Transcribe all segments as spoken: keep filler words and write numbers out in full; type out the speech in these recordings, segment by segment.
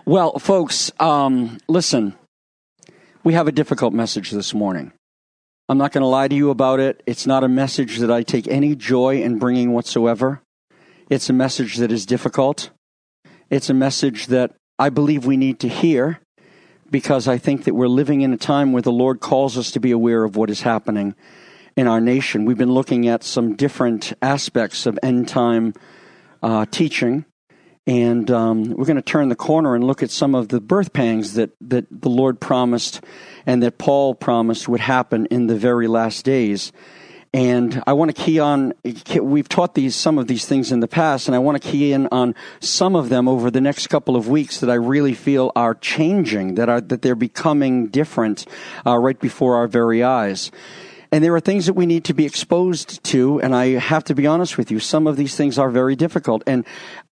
Well, folks, um, listen, we have a difficult message this morning. I'm not going to lie to you about it. It's not a message that I take any joy in bringing whatsoever. It's a message that is difficult. It's a message that I believe we need to hear because I think that we're living in a time where the Lord calls us to be aware of what is happening in our nation. We've been looking at some different aspects of end-time uh, teaching. And um, we're going to turn the corner and look at some of the birth pangs that, that the Lord promised and that Paul promised would happen in the very last days. And I want to key on, we've taught these some of these things in the past, and I want to key in on some of them over the next couple of weeks that I really feel are changing, that are that they're becoming different uh, right before our very eyes. And there are things that we need to be exposed to, and I have to be honest with you, some of these things are very difficult. And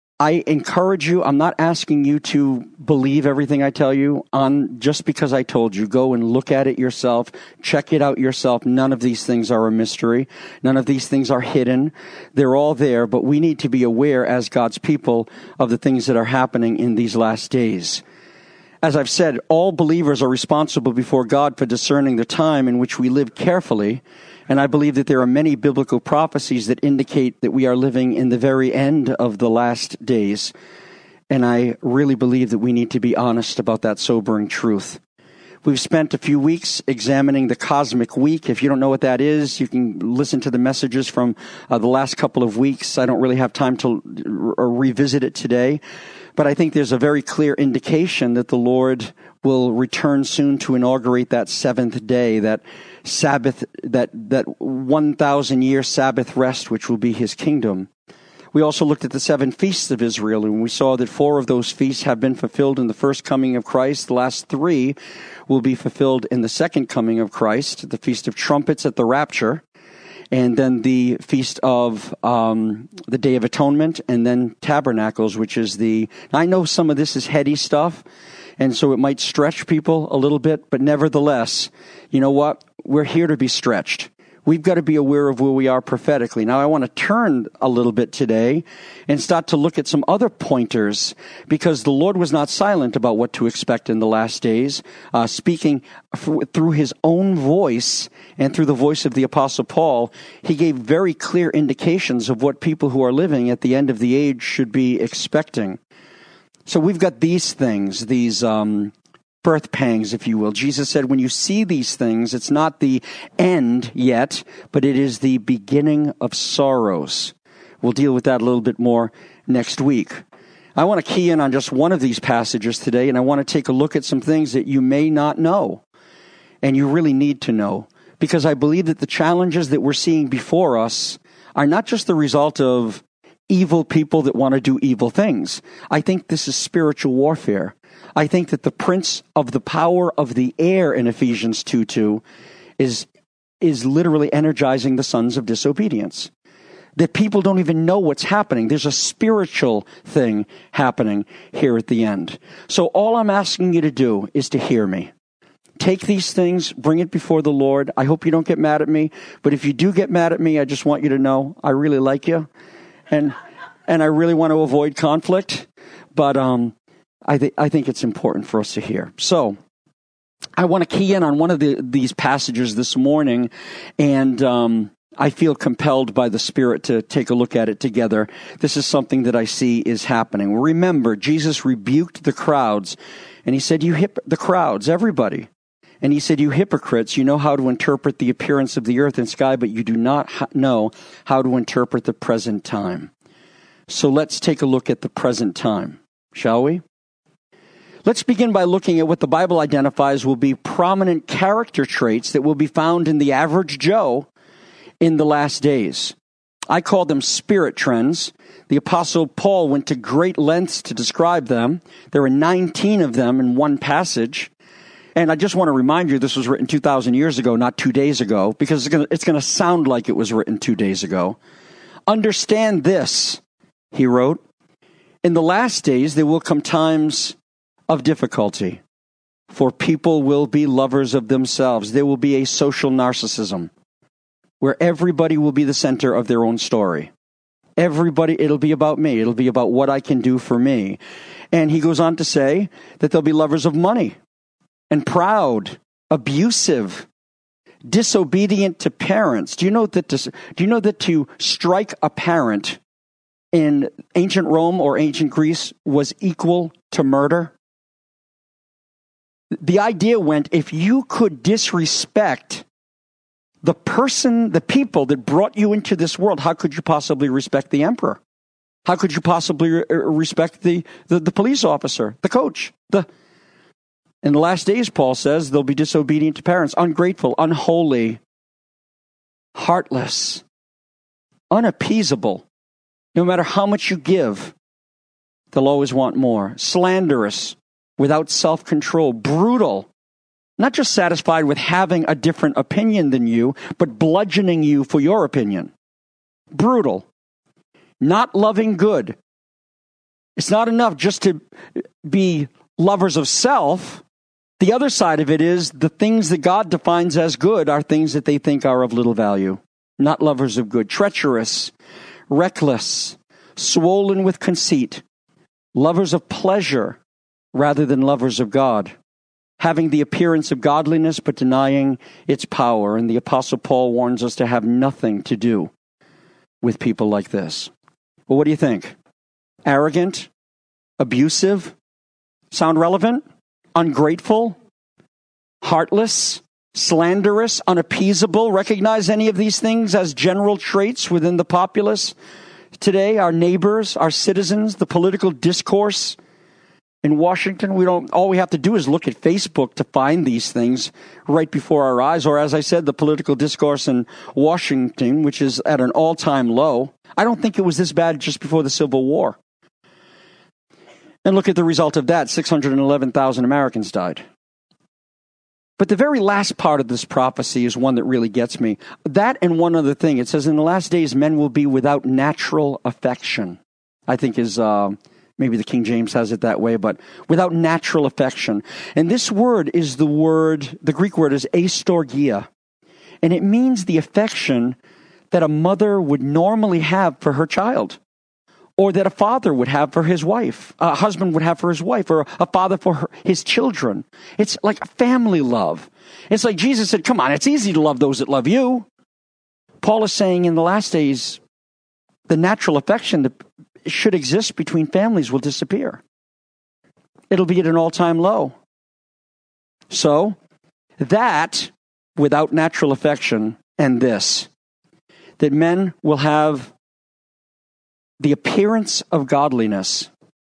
I encourage you, I'm not asking you to believe everything I tell you on just because I told you. Go and look at it yourself. Check it out yourself. None of these things are a mystery. None of these things are hidden. They're all there, but we need to be aware as God's people of the things that are happening in these last days. As I've said, all believers are responsible before God for discerning the time in which we live carefully. And I believe that there are many biblical prophecies that indicate that we are living in the very end of the last days. And I really believe that we need to be honest about that sobering truth. We've spent a few weeks examining the cosmic week. If you don't know what that is, you can listen to the messages from uh, the last couple of weeks. I don't really have time to re- revisit it today. But I think there's a very clear indication that the Lord will return soon to inaugurate that seventh day, that Sabbath, that that one thousand year Sabbath rest, which will be his kingdom. We also looked at the seven feasts of Israel, and we saw that four of those feasts have been fulfilled in the first coming of Christ. The last three will be fulfilled in the second coming of Christ, the Feast of Trumpets at the Rapture, and then the Feast of um, the Day of Atonement, and then Tabernacles, which is the... Now, I know some of this is heady stuff, and so it might stretch people a little bit, but nevertheless, you know what? We're here to be stretched. We've got to be aware of where we are prophetically. Now, I want to turn a little bit today and start to look at some other pointers, because the Lord was not silent about what to expect in the last days, uh, speaking f- through his own voice and through the voice of the Apostle Paul. He gave very clear indications of what people who are living at the end of the age should be expecting. So we've got these things, these um birth pangs, if you will. Jesus said, when you see these things, it's not the end yet, but it is the beginning of sorrows. We'll deal with that a little bit more next week. I want to key in on just one of these passages today, and I want to take a look at some things that you may not know, and you really need to know, because I believe that the challenges that we're seeing before us are not just the result of evil people that want to do evil things. I think this is spiritual warfare. I think that the prince of the power of the air in Ephesians two two is, is literally energizing the sons of disobedience. That people don't even know what's happening. There's a spiritual thing happening here at the end. So all I'm asking you to do is to hear me. Take these things, bring it before the Lord. I hope you don't get mad at me. But if you do get mad at me, I just want you to know I really like you. And and I really want to avoid conflict. But um I, th- I think it's important for us to hear. So I want to key in on one of the, these passages this morning, and um, I feel compelled by the Spirit to take a look at it together. This is something that I see is happening. Remember, Jesus rebuked the crowds, and he said, you hip- the crowds, everybody. And he said, you hypocrites, you know how to interpret the appearance of the earth and sky, but you do not ha- know how to interpret the present time. So let's take a look at the present time, shall we? Let's begin by looking at what the Bible identifies will be prominent character traits that will be found in the average Joe in the last days. I call them spirit trends. The Apostle Paul went to great lengths to describe them. There are nineteen of them in one passage. And I just want to remind you, this was written two thousand years ago, not two days ago, because it's going to, it's going to sound like it was written two days ago. Understand this, he wrote. In the last days, there will come times of difficulty, for people will be lovers of themselves. There will be a social narcissism where everybody will be the center of their own story. Everybody, it'll be about me. It'll be about what I can do for me. And he goes on to say that they'll be lovers of money and proud, abusive, disobedient to parents. Do you know that to, do you know that to strike a parent in ancient Rome or ancient Greece was equal to murder? The idea went, if you could disrespect the person, the people that brought you into this world, how could you possibly respect the emperor? How could you possibly re- respect the, the, the police officer, the coach? The In the last days, Paul says, they'll be disobedient to parents, ungrateful, unholy, heartless, unappeasable. No matter how much you give, they'll always want more. Slanderous, without self-control, brutal, not just satisfied with having a different opinion than you, but bludgeoning you for your opinion. Brutal, not loving good. It's not enough just to be lovers of self. The other side of it is the things that God defines as good are things that they think are of little value. Not lovers of good. Treacherous, reckless, swollen with conceit, lovers of pleasure rather than lovers of God, having the appearance of godliness but denying its power. And the Apostle Paul warns us to have nothing to do with people like this. Well, what do you think? Arrogant, abusive, sound relevant? Ungrateful, heartless, slanderous, unappeasable. Recognize any of these things as general traits within the populace today, our neighbors, our citizens, the political discourse in Washington? We don't, all we have to do is look at Facebook to find these things right before our eyes. Or as I said, the political discourse in Washington, which is at an all-time low. I don't think it was this bad just before the Civil War. And look at the result of that. six hundred eleven thousand Americans died. But the very last part of this prophecy is one that really gets me. That and one other thing. It says, in the last days, men will be without natural affection. I think is, uh, maybe the King James has it that way, but without natural affection. And this word is the word, the Greek word is astorgia. And it means the affection that a mother would normally have for her child, or that a father would have for his wife, a husband would have for his wife, or a father for her, his children. It's like a family love. It's like Jesus said, come on, it's easy to love those that love you. Paul is saying in the last days, the natural affection that should exist between families will disappear. It'll be at an all-time low. So, that, without natural affection, and this, that men will have the appearance of godliness,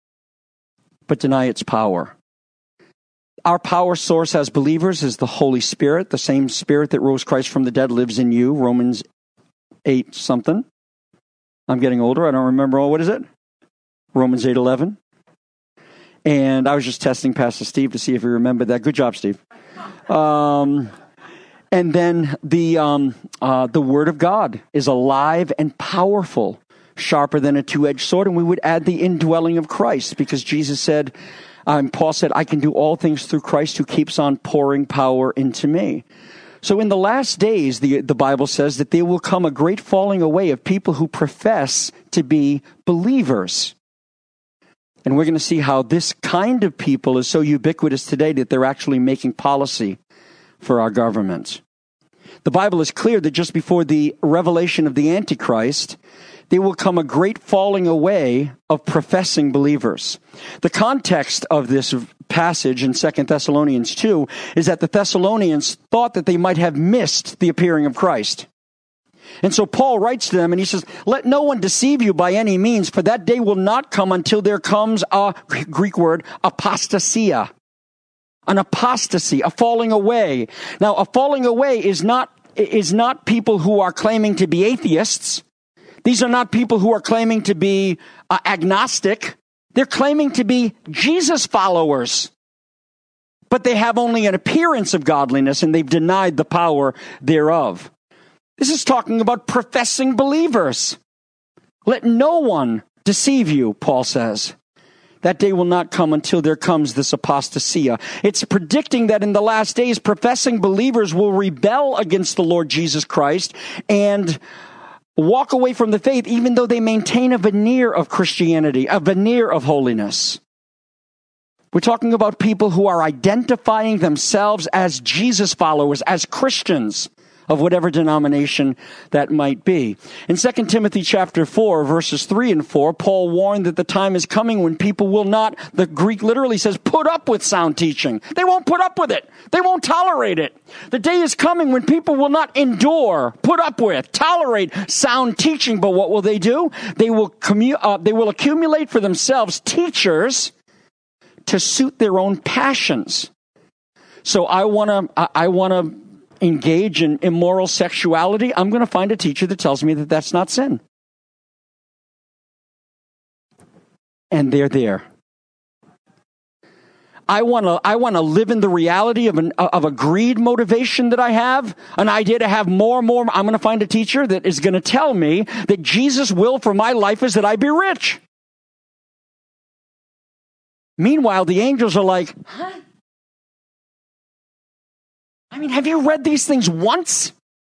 but deny its power. Our power source as believers is the Holy Spirit. The same Spirit that rose Christ from the dead lives in you. Romans eight something. I'm getting older. I don't remember all. What is it? Romans eight eleven. And I was just testing Pastor Steve to see if he remembered that. Good job, Steve. Um, and then the um, uh, the Word of God is alive and powerful, sharper than a two-edged sword, and we would add the indwelling of Christ, because Jesus said, um, Paul said, I can do all things through Christ who keeps on pouring power into me. So in the last days, the, the Bible says that there will come a great falling away of people who profess to be believers. And we're going to see how this kind of people is so ubiquitous today that they're actually making policy for our government. The Bible is clear that just before the revelation of the Antichrist, there will come a great falling away of professing believers. The context of this passage in Second Thessalonians two is that the Thessalonians thought that they might have missed the appearing of Christ. And so Paul writes to them and he says, let no one deceive you by any means, for that day will not come until there comes a Greek word, apostasia. An apostasy, a falling away. Now, a falling away is not, is not people who are claiming to be atheists. These are not people who are claiming to be uh, agnostic. They're claiming to be Jesus followers. But they have only an appearance of godliness, and they've denied the power thereof. This is talking about professing believers. Let no one deceive you, Paul says. That day will not come until there comes this apostasia. It's predicting that in the last days, professing believers will rebel against the Lord Jesus Christ and walk away from the faith even though they maintain a veneer of Christianity, a veneer of holiness. We're talking about people who are identifying themselves as Jesus followers, as Christians of whatever denomination that might be. In Second Timothy chapter four, verses three and four, Paul warned that the time is coming when people will not, the Greek literally says, put up with sound teaching. They won't put up with it. They won't tolerate it. The day is coming when people will not endure, put up with, tolerate sound teaching. But what will they do? They will commu- uh, they will accumulate for themselves teachers to suit their own passions. So I want to, I, I want to engage in immoral sexuality. I'm going to find a teacher that tells me that that's not sin. And they're there. I want to, I want to live in the reality of an, of a greed motivation that I have, an idea to have more and more. I'm going to find a teacher that is going to tell me that Jesus' will for my life is that I be rich. Meanwhile, the angels are like, huh? I mean, have you read these things once?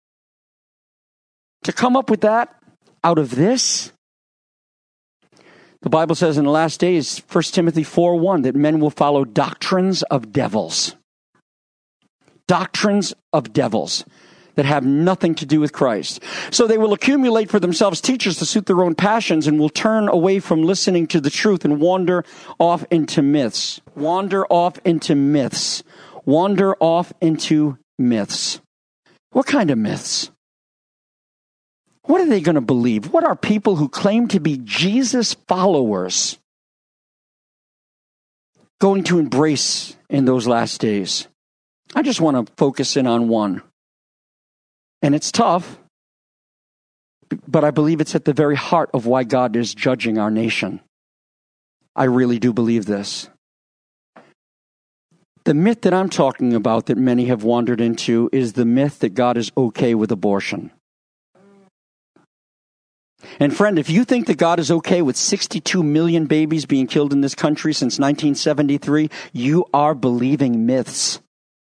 To come up with that out of this? The Bible says in the last days, First Timothy four one, that men will follow doctrines of devils. Doctrines of devils that have nothing to do with Christ. So they will accumulate for themselves teachers to suit their own passions and will turn away from listening to the truth and wander off into myths. Wander off into myths. Wander off into myths. What kind of myths? What are they going to believe? What are people who claim to be Jesus followers going to embrace in those last days? I just want to focus in on one. And it's tough, but I believe it's at the very heart of why God is judging our nation. I really do believe this. The myth that I'm talking about that many have wandered into is the myth that God is okay with abortion. And friend, if you think that God is okay with sixty-two million babies being killed in this country since nineteen seventy-three, you are believing myths.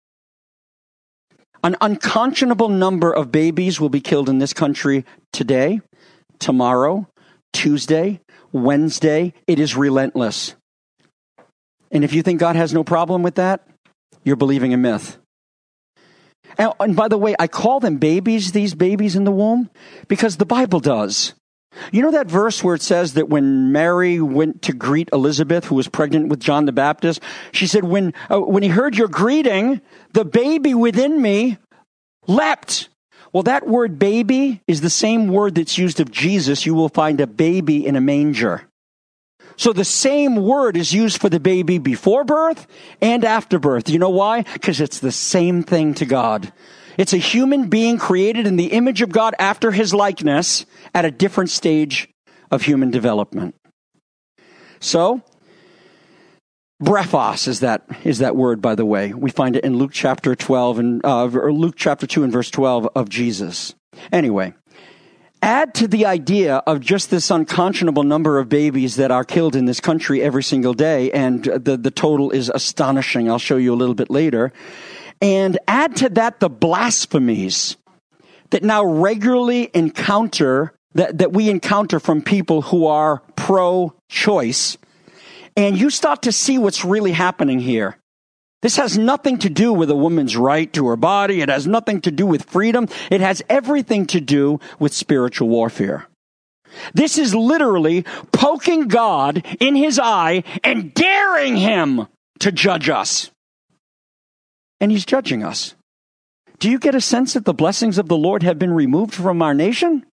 An unconscionable number of babies will be killed in this country today, tomorrow, Tuesday, Wednesday. It is relentless. And if you think God has no problem with that, you're believing a myth. And, and by the way, I call them babies, these babies in the womb, because the Bible does. You know that verse where it says that when Mary went to greet Elizabeth, who was pregnant with John the Baptist, she said, when, uh, when he heard your greeting, the baby within me leapt. Well, that word baby is the same word that's used of Jesus. You will find a baby in a manger. So the same word is used for the baby before birth and after birth. You know why? Because it's the same thing to God. It's a human being created in the image of God after his likeness at a different stage of human development. So, brephos is that is that word, by the way. We find it in Luke chapter twelve and uh, or Luke chapter two and verse twelve of Jesus. Anyway, add to the idea of just this unconscionable number of babies that are killed in this country every single day, and the, the total is astonishing. I'll show you a little bit later. And add to that the blasphemies that now regularly encounter, that, that we encounter from people who are pro-choice. And you start to see what's really happening here. This has nothing to do with a woman's right to her body. It has nothing to do with freedom. It has everything to do with spiritual warfare. This is literally poking God in his eye and daring him to judge us. And he's judging us. Do you get a sense that the blessings of the Lord have been removed from our nation?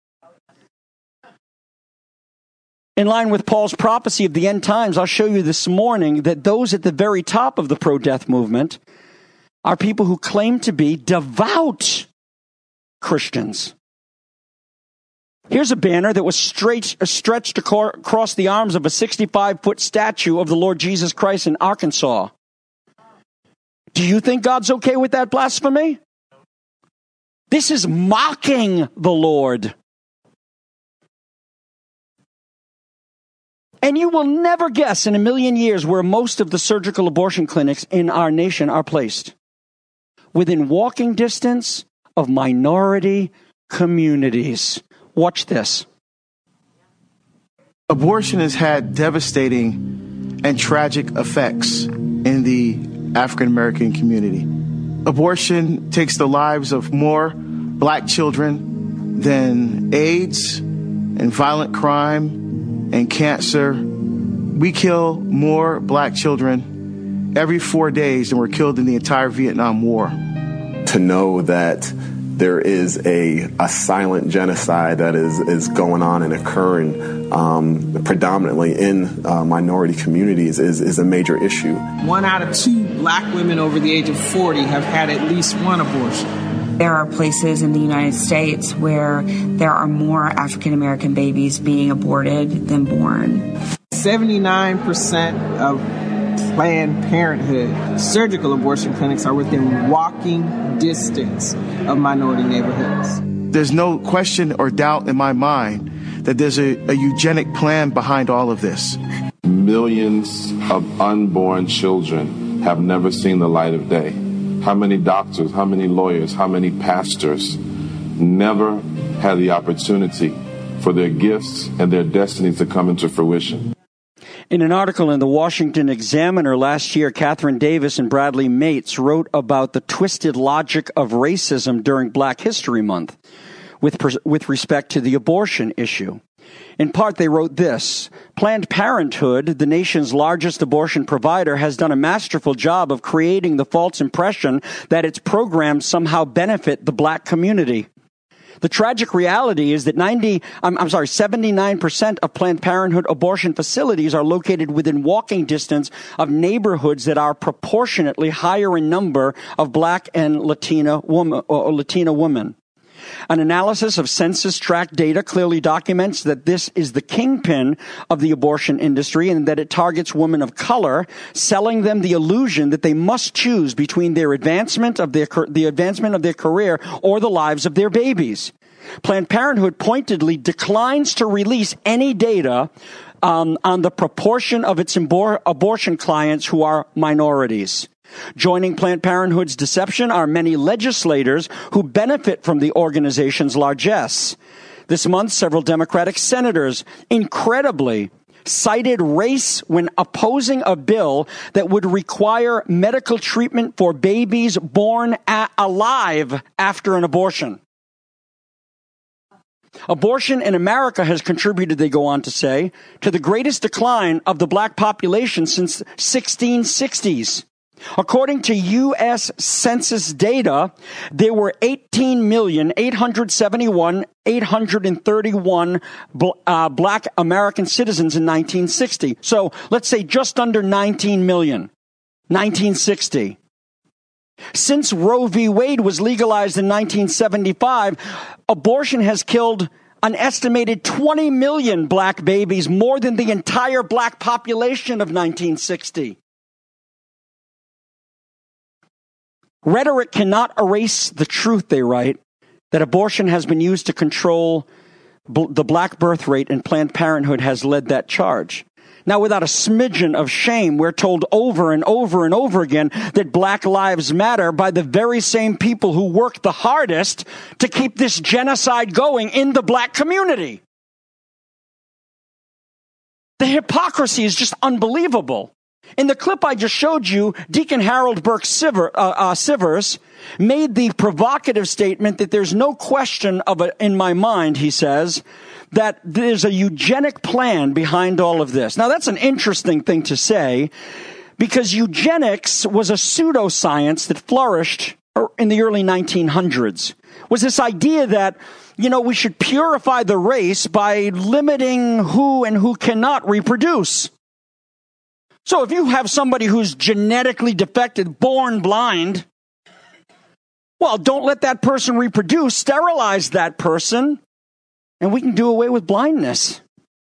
In line with Paul's prophecy of the end times, I'll show you this morning that those at the very top of the pro-death movement are people who claim to be devout Christians. Here's a banner that was straight, stretched across the arms of a sixty-five foot statue of the Lord Jesus Christ in Arkansas. Do you think God's okay with that blasphemy? This is mocking the Lord. And you will never guess in a million years where most of the surgical abortion clinics in our nation are placed. Within walking distance of minority communities. Watch this. Abortion has had devastating and tragic effects in the African American community. Abortion takes the lives of more black children than AIDS and violent crime and cancer. We kill more black children every four days than were killed in the entire Vietnam War. To know that there is a, a silent genocide that is, is going on and occurring um, predominantly in uh, minority communities is, is a major issue. One out of two black women over the age of forty have had at least one abortion. There are places in the United States where there are more African American babies being aborted than born. seventy-nine percent of Planned Parenthood surgical abortion clinics are within walking distance of minority neighborhoods. There's no question or doubt in my mind that there's a, a eugenic plan behind all of this. Millions of unborn children have never seen the light of day. How many doctors, how many lawyers, how many pastors never had the opportunity for their gifts and their destinies to come into fruition? In an article in the Washington Examiner last year, Catherine Davis and Bradley Mates wrote about the twisted logic of racism during Black History Month with, with respect to the abortion issue. In part, they wrote this: Planned Parenthood, the nation's largest abortion provider, has done a masterful job of creating the false impression that its programs somehow benefit the black community. The tragic reality is that ninety, I'm, I'm sorry, seventy-nine percent of Planned Parenthood abortion facilities are located within walking distance of neighborhoods that are proportionately higher in number of black and Latina woman, or Latina women. An analysis of census tract data clearly documents that this is the kingpin of the abortion industry and that it targets women of color, selling them the illusion that they must choose between their advancement of their, the advancement of their career or the lives of their babies. Planned Parenthood pointedly declines to release any data um, on the proportion of its abor- abortion clients who are minorities. Joining Planned Parenthood's deception are many legislators who benefit from the organization's largesse. This month, several Democratic senators, incredibly, cited race when opposing a bill that would require medical treatment for babies born a- alive after an abortion. Abortion in America has contributed, they go on to say, to the greatest decline of the black population since sixteen sixties. According to U S Census data, there were eighteen million, eight hundred seventy-one, eight hundred thirty-one uh, black American citizens in nineteen sixty. So let's say just under nineteen million, nineteen sixty. Since Roe v. Wade was legalized in nineteen seventy-five, abortion has killed an estimated twenty million black babies, more than the entire black population of nineteen sixty. Rhetoric cannot erase the truth, they write, that abortion has been used to control b- the black birth rate, and Planned Parenthood has led that charge. Now, without a smidgen of shame, we're told over and over and over again that Black Lives Matter by the very same people who work the hardest to keep this genocide going in the black community. The hypocrisy is just unbelievable. In the clip I just showed you, Deacon Harold Burke Siver, uh, uh, Sivers made the provocative statement that there's no question of it in my mind, he says, that there's a eugenic plan behind all of this. Now, that's an interesting thing to say, because eugenics was a pseudoscience that flourished in the early nineteen hundreds. Was this idea that, you know, we should purify the race by limiting who and who cannot reproduce. So if you have somebody who's genetically defected, born blind, well, don't let that person reproduce, sterilize that person, and we can do away with blindness.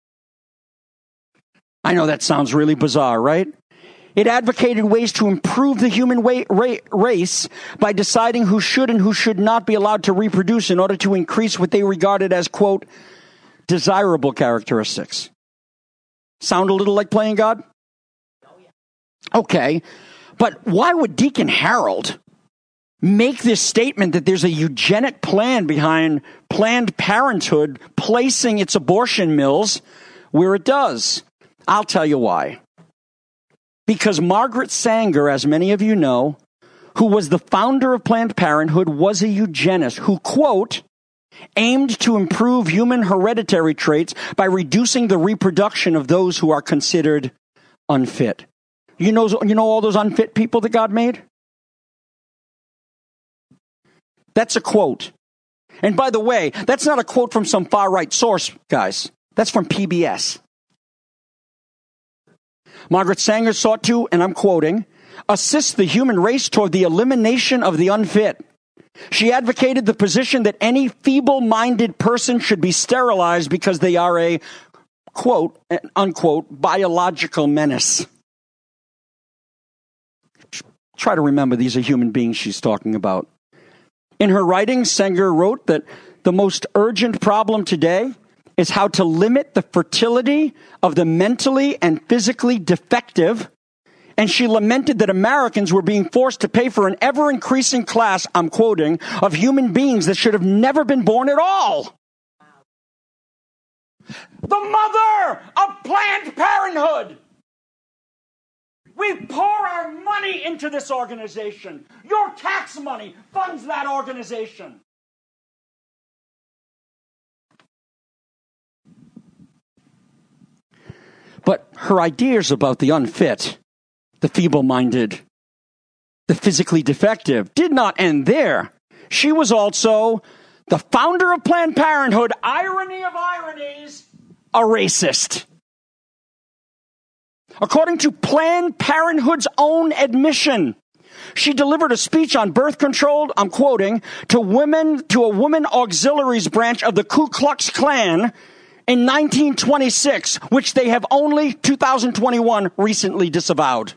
I know that sounds really bizarre, right? It advocated ways to improve the human wa- ra- race by deciding who should and who should not be allowed to reproduce in order to increase what they regarded as, quote, desirable characteristics. Sound a little like playing God? Okay, but why would Deacon Harold make this statement that there's a eugenic plan behind Planned Parenthood placing its abortion mills where it does. I'll tell you why. Because Margaret Sanger, as many of you know, who was the founder of Planned Parenthood, was a eugenist who, quote, aimed to improve human hereditary traits by reducing the reproduction of those who are considered unfit. You know, you know all those unfit people that God made? That's a quote. And by the way, that's not a quote from some far-right source, guys. That's from P B S. Margaret Sanger sought to, and I'm quoting, assist the human race toward the elimination of the unfit. She advocated the position that any feeble-minded person should be sterilized because they are a, quote, unquote, biological menace. Try to remember these are human beings she's talking about. In her writing, Sanger wrote that the most urgent problem today is how to limit the fertility of the mentally and physically defective. And she lamented that Americans were being forced to pay for an ever-increasing class, I'm quoting, of human beings that should have never been born at all. The mother of Planned Parenthood. We pour our money into this organization. Your tax money funds that organization. But her ideas about the unfit, the feeble-minded, the physically defective did not end there. She was also the founder of Planned Parenthood, irony of ironies, a racist. According to Planned Parenthood's own admission, she delivered a speech on birth control, I'm quoting, to women, to a women auxiliaries branch of the Ku Klux Klan in nineteen twenty-six, which they have only two thousand twenty-one recently disavowed.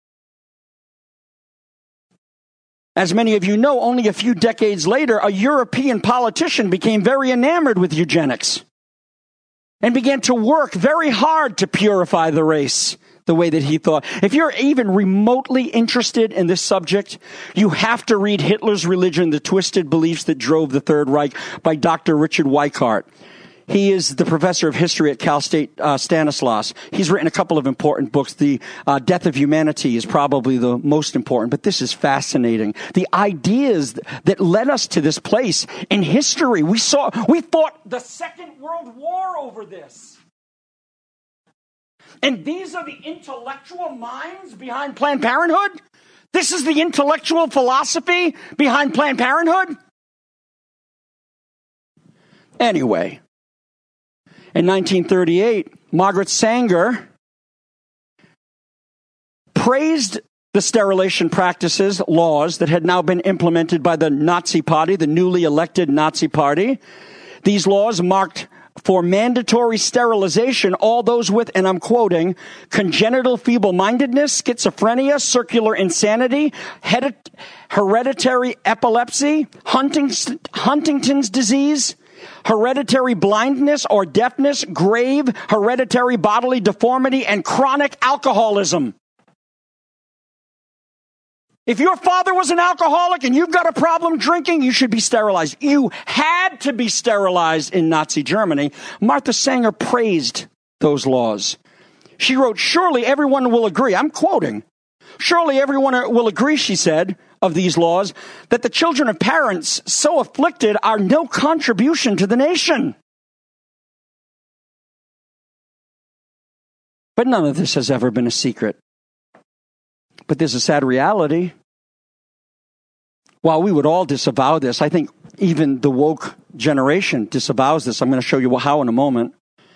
As many of you know, only a few decades later, a European politician became very enamored with eugenics and began to work very hard to purify the race the way that he thought. If you're even remotely interested in this subject, you have to read Hitler's Religion, The Twisted Beliefs That Drove the Third Reich by Doctor Richard Weikart. He is the professor of history at Cal State uh, Stanislaus. He's written a couple of important books. The uh, Death of Humanity is probably the most important, but this is fascinating. The ideas that led us to this place in history. We saw, we fought the Second World War over this. And these are the intellectual minds behind Planned Parenthood? This is the intellectual philosophy behind Planned Parenthood? Anyway, in nineteen thirty-eight, Margaret Sanger praised the sterilization practices, laws that had now been implemented by the Nazi Party, the newly elected Nazi Party. These laws marked for mandatory sterilization all those with, and I'm quoting, congenital feeble-mindedness, schizophrenia, circular insanity, hereditary epilepsy, Huntington's, Huntington's disease, hereditary blindness or deafness, grave hereditary bodily deformity, and chronic alcoholism. If your father was an alcoholic and you've got a problem drinking, you should be sterilized. You had to be sterilized in Nazi Germany. Martha Sanger praised those laws. She wrote, surely everyone will agree, I'm quoting, surely everyone will agree, she said, of these laws, that the children of parents so afflicted are no contribution to the nation. But none of this has ever been a secret. But there's a sad reality. While we would all disavow this, I think even the woke generation disavows this. I'm going to show you how in a moment.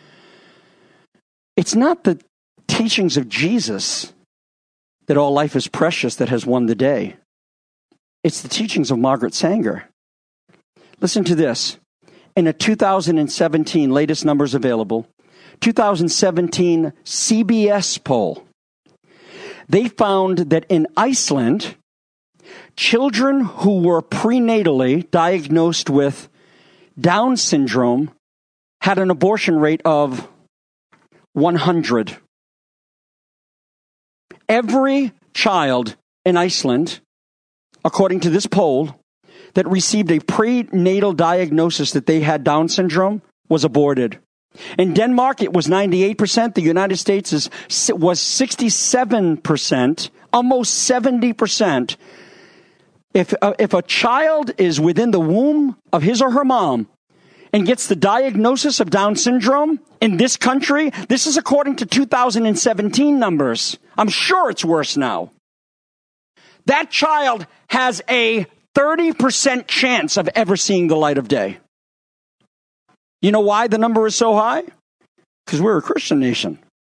It's not the teachings of Jesus that all life is precious that has won the day. It's the teachings of Margaret Sanger. Listen to this. In a two thousand seventeen, latest numbers available, two thousand seventeen C B S poll, they found that in Iceland, children who were prenatally diagnosed with Down syndrome had an abortion rate of one hundred. Every child in Iceland according to this poll, that received a prenatal diagnosis that they had Down syndrome was aborted. In Denmark, it was ninety-eight percent. The United States is, was sixty-seven percent, almost seventy percent. If, uh, if a child is within the womb of his or her mom and gets the diagnosis of Down syndrome in this country, this is according to two thousand seventeen numbers. I'm sure it's worse now. That child has a thirty percent chance of ever seeing the light of day. You know why the number is so high? Because we're a Christian nation.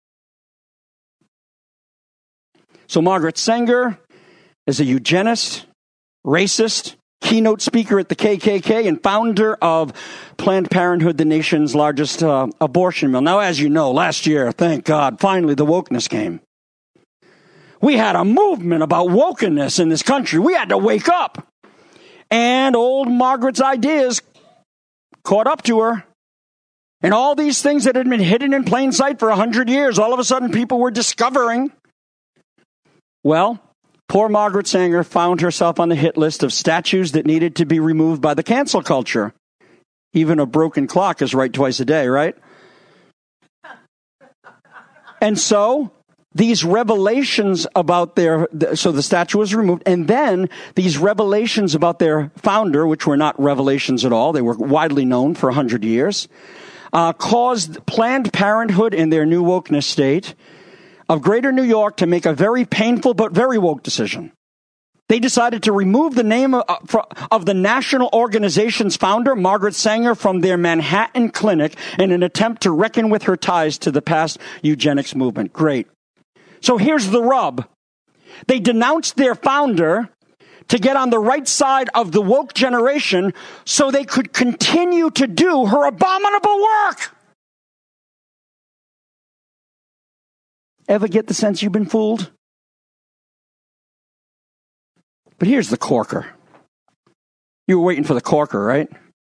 So Margaret Sanger is a eugenist, racist, keynote speaker at the K K K, and founder of Planned Parenthood, the nation's largest uh, abortion mill. Now, as you know, last year, thank God, finally the wokeness came. We had a movement about wokeness in this country. We had to wake up. And old Margaret's ideas caught up to her. And all these things that had been hidden in plain sight for a hundred years, all of a sudden people were discovering. Well, poor Margaret Sanger found herself on the hit list of statues that needed to be removed by the cancel culture. Even a broken clock is right twice a day, right? And so these revelations about their, so the statue was removed, and then these revelations about their founder, which were not revelations at all, they were widely known for a hundred years, uh, caused Planned Parenthood in their new wokeness state of Greater New York to make a very painful but very woke decision. They decided to remove the name of, of the national organization's founder, Margaret Sanger, from their Manhattan clinic in an attempt to reckon with her ties to the past eugenics movement. Great. So here's the rub. They denounced their founder to get on the right side of the woke generation so they could continue to do her abominable work. Ever get the sense you've been fooled? But here's the corker. You were waiting for the corker, right?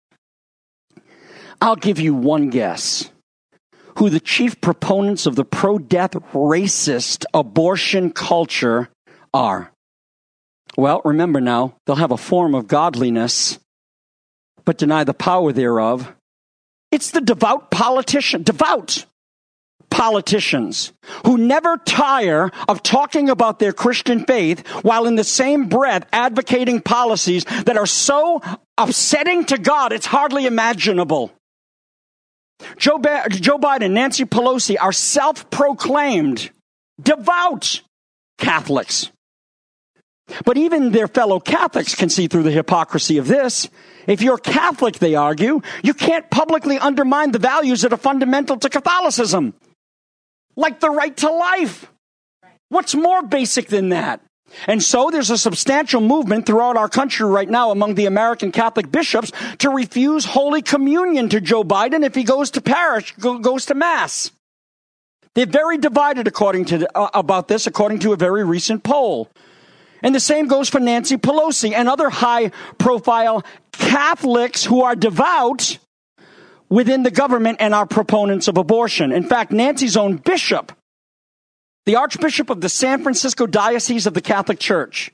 I'll give you one guess who the chief proponents of the pro-death racist abortion culture are. Well, remember now, they'll have a form of godliness, but deny the power thereof. It's the devout politician, devout politicians who never tire of talking about their Christian faith while in the same breath advocating policies that are so upsetting to God, it's hardly imaginable. Joe, ba- Joe Biden, Nancy Pelosi are self-proclaimed devout Catholics. But even their fellow Catholics can see through the hypocrisy of this. If you're Catholic, they argue, you can't publicly undermine the values that are fundamental to Catholicism, like the right to life. What's more basic than that? And so there's a substantial movement throughout our country right now among the American Catholic bishops to refuse Holy Communion to Joe Biden if he goes to parish, goes to Mass. They're very divided according to uh, about this, according to a very recent poll. And the same goes for Nancy Pelosi and other high-profile Catholics who are devout within the government and are proponents of abortion. In fact, Nancy's own bishop, the Archbishop of the San Francisco Diocese of the Catholic Church,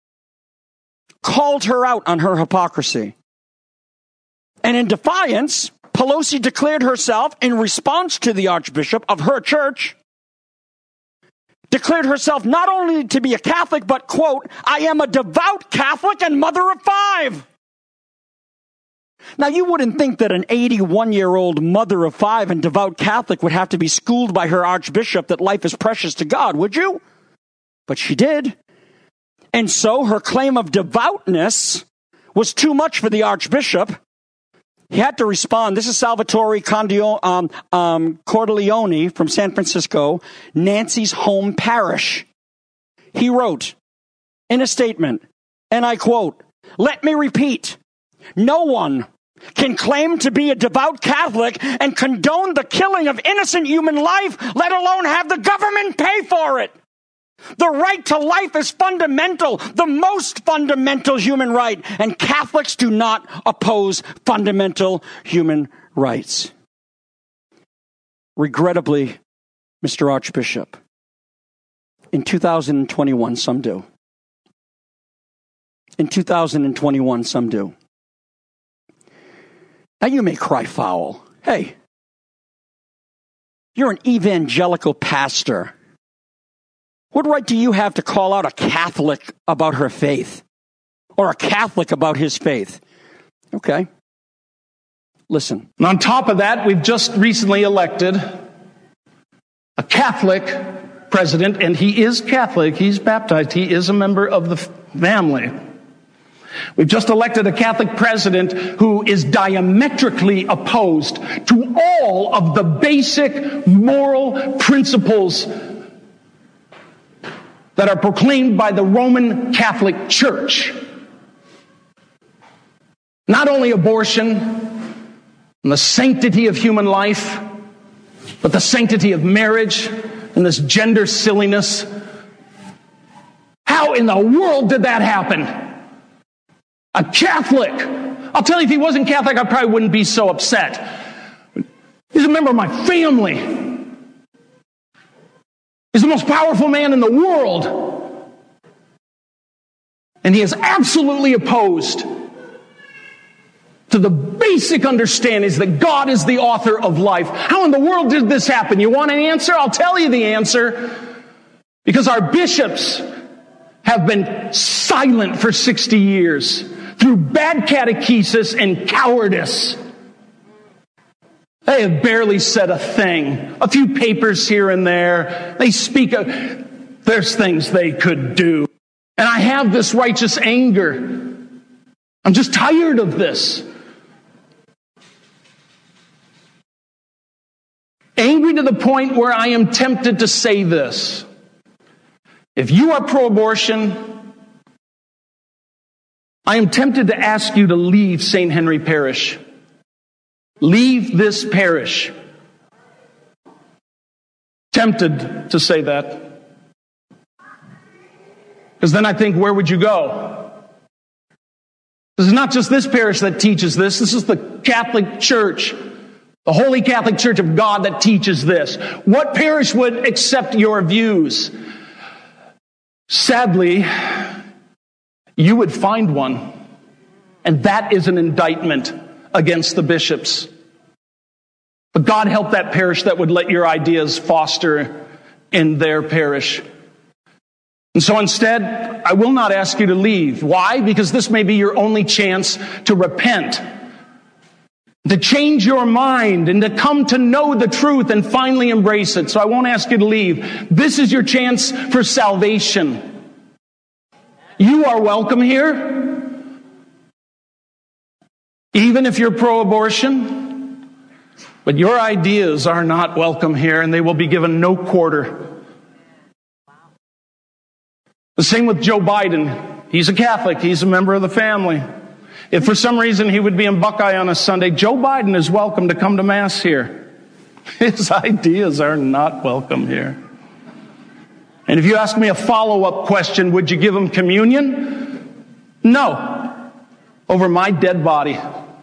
called her out on her hypocrisy. And in defiance, Pelosi declared herself, in response to the Archbishop of her church, declared herself not only to be a Catholic, but, quote, I am a devout Catholic and mother of five. Now, you wouldn't think that an eighty-one-year-old mother of five and devout Catholic would have to be schooled by her archbishop that life is precious to God, would you? But she did. And so her claim of devoutness was too much for the archbishop. He had to respond. This is Salvatore Condio, um, um, Cordileone from San Francisco, Nancy's home parish. He wrote in a statement, and I quote, "Let me repeat, no one can claim to be a devout Catholic and condone the killing of innocent human life, let alone have the government pay for it. The right to life is fundamental, the most fundamental human right, and Catholics do not oppose fundamental human rights." Regrettably, Mister Archbishop, in two thousand twenty-one, some do. In two thousand twenty-one, some do. Now you may cry foul. Hey, you're an evangelical pastor. What right do you have to call out a Catholic about her faith? Or a Catholic about his faith? Okay. Listen. And on top of that, we've just recently elected a Catholic president, and he is Catholic. He's baptized. He is a member of the family. We've just elected a Catholic president who is diametrically opposed to all of the basic moral principles that are proclaimed by the Roman Catholic Church. Not only abortion and the sanctity of human life, but the sanctity of marriage and this gender silliness. How in the world did that happen? A Catholic. I'll tell you, if he wasn't Catholic, I probably wouldn't be so upset. He's a member of my family. He's the most powerful man in the world. And he is absolutely opposed to the basic understandings that God is the author of life. How in the world did this happen? You want an answer? I'll tell you the answer. Because our bishops have been silent for sixty years through bad catechesis and cowardice. They have barely said a thing. A few papers here and there. They speak of, there's things they could do. And I have this righteous anger. I'm just tired of this. Angry to the point where I am tempted to say this. If you are pro-abortion, I am tempted to ask you to leave Saint Henry Parish. Leave this parish. Tempted to say that. Because then I think, where would you go? This is not just this parish that teaches this. This is the Catholic Church. The Holy Catholic Church of God that teaches this. What parish would accept your views? Sadly, you would find one. And that is an indictment against the bishops. But God help that parish that would let your ideas foster in their parish. And so instead, I will not ask you to leave. Why? Because this may be your only chance to repent, to change your mind, and to come to know the truth and finally embrace it. So I won't ask you to leave. This is your chance for salvation. You are welcome here, even if you're pro-abortion. But your ideas are not welcome here, and they will be given no quarter. The same with Joe Biden. He's a Catholic. He's a member of the family. If for some reason he would be in Buckeye on a Sunday, Joe Biden is welcome to come to Mass here. His ideas are not welcome here. And if you ask me a follow-up question, would you give him communion? No. Over my dead body.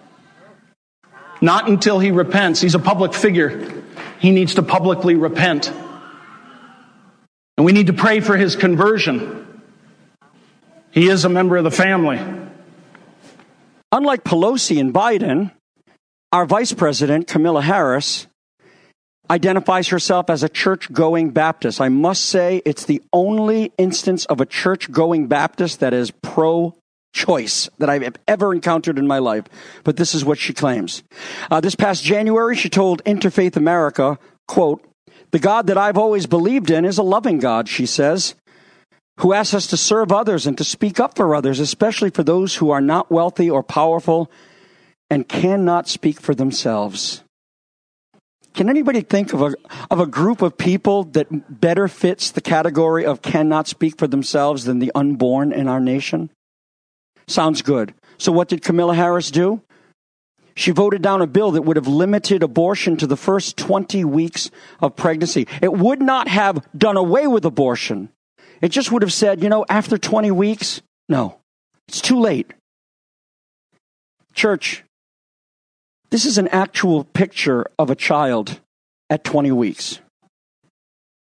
Not until he repents. He's a public figure. He needs to publicly repent. And we need to pray for his conversion. He is a member of the family. Unlike Pelosi and Biden, our Vice President, Kamala Harris, identifies herself as a church-going Baptist. I must say it's the only instance of a church-going Baptist that is pro-choice that I've ever encountered in my life. But this is what she claims. Uh, this past January, she told Interfaith America, quote, "The God that I've always believed in is a loving God," she says, "who asks us to serve others and to speak up for others, especially for those who are not wealthy or powerful and cannot speak for themselves." Can anybody think of a of a group of people that better fits the category of cannot speak for themselves than the unborn in our nation? Sounds good. So what did Kamala Harris do? She voted down a bill that would have limited abortion to the first twenty weeks of pregnancy. It would not have done away with abortion. It just would have said, you know, after twenty weeks, no, it's too late. Church, this is an actual picture of a child at twenty weeks.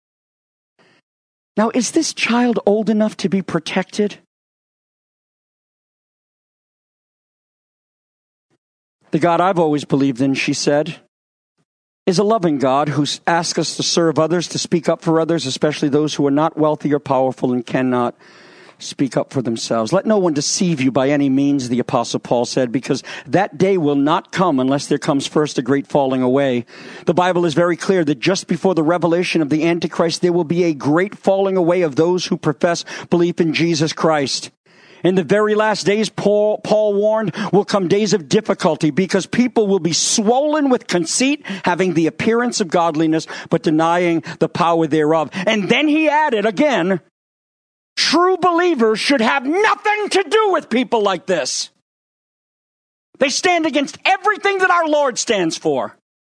Now, is this child old enough to be protected? The God I've always believed in, she said, is a loving God who asks us to serve others, to speak up for others, especially those who are not wealthy or powerful and cannot speak up for themselves. Let no one deceive you by any means, the Apostle Paul said, because that day will not come unless there comes first a great falling away. The Bible is very clear that just before the revelation of the Antichrist, there will be a great falling away of those who profess belief in Jesus Christ. In the very last days, Paul, Paul warned, will come days of difficulty because people will be swollen with conceit, having the appearance of godliness, but denying the power thereof. And then he added again, true believers should have nothing to do with people like this. They stand against everything that our Lord stands for.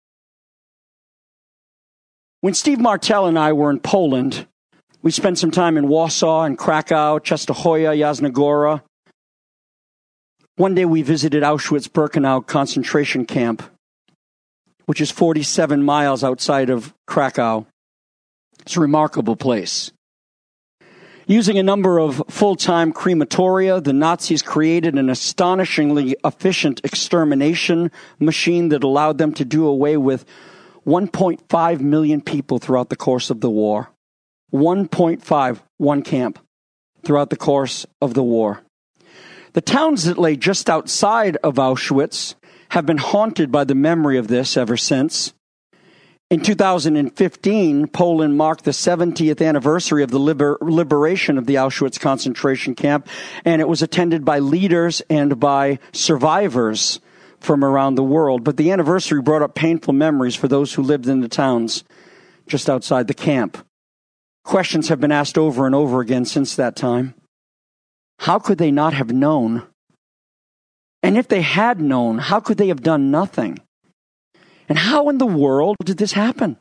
When Steve Martell and I were in Poland, we spent some time in Warsaw and Krakow, Czestochowa, Jasna Góra. One day we visited Auschwitz-Birkenau concentration camp, which is forty-seven miles outside of Krakow. It's a remarkable place. Using a number of full-time crematoria, the Nazis created an astonishingly efficient extermination machine that allowed them to do away with one point five million people throughout the course of the war. one point five, one camp, throughout the course of the war. The towns that lay just outside of Auschwitz have been haunted by the memory of this ever since. In two thousand fifteen, Poland marked the seventieth anniversary of the liber- liberation of the Auschwitz concentration camp, and it was attended by leaders and by survivors from around the world. But the anniversary brought up painful memories for those who lived in the towns just outside the camp. Questions have been asked over and over again since that time. How could they not have known? And if they had known, how could they have done nothing? And how in the world did this happen?